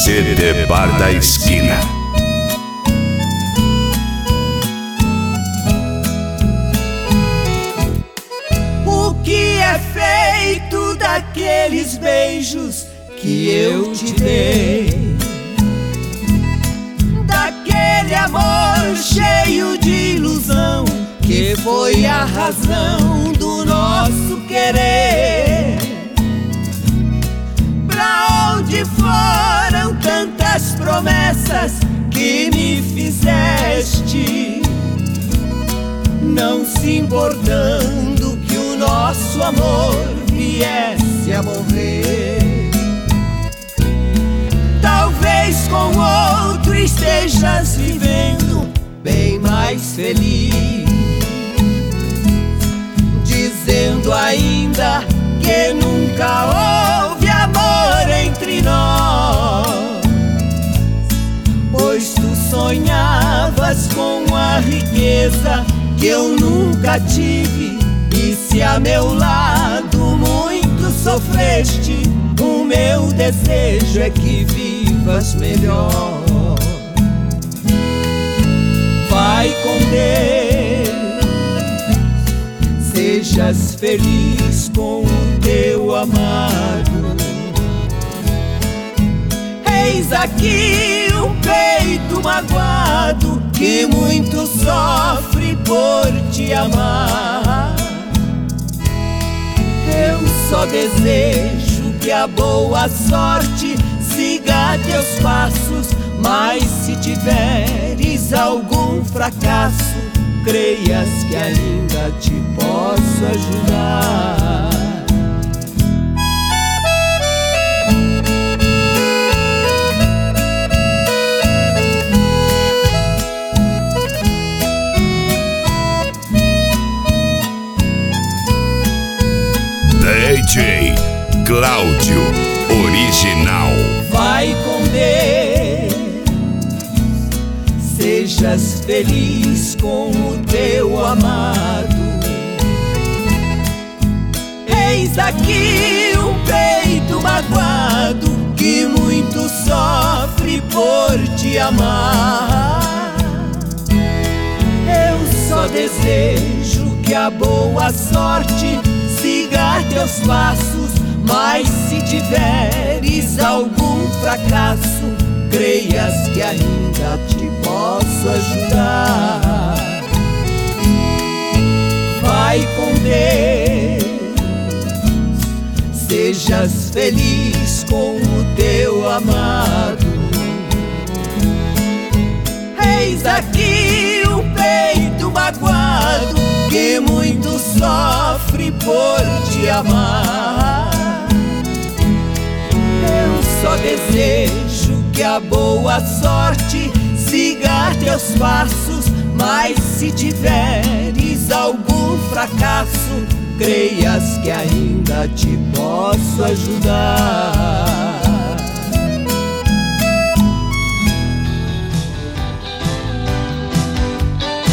CD Bar da Esquina. O que é feito daqueles beijos que eu te dei? Daquele amor cheio de ilusão que foi a razão do nosso querer. Pra onde foram tantas promessas que me fizeste? Não se importando que o nosso amor viesse a morrer. Talvez com outro estejas vivendo bem mais feliz, dizendo ainda que nunca houve amor entre nós, pois tu sonhavas com a riqueza que eu nunca tive. E se a meu lado muito sofreste, o meu desejo é que vivas melhor. Vai com Deus, sejas feliz com o teu amado. Eis aqui um peito magoado que muito sofre por te amar. Eu só desejo que a boa sorte siga teus passos, mas se tiveres algum fracasso, creias que ainda te posso ajudar. DJ Cláudio Original. Vai com Deus, sejas feliz com o teu amado. Eis aqui um peito magoado que muito sofre por te amar. Eu só desejo que a boa sorte siga teus passos, mas se tiveres algum fracasso, creias que ainda te posso ajudar. Vai com Deus, sejas feliz com o teu amado. Eis aqui um peito magoado que muito sofre por te amar. Eu só desejo que a boa sorte siga teus passos, mas se tiveres algum fracasso, creias que ainda te posso ajudar.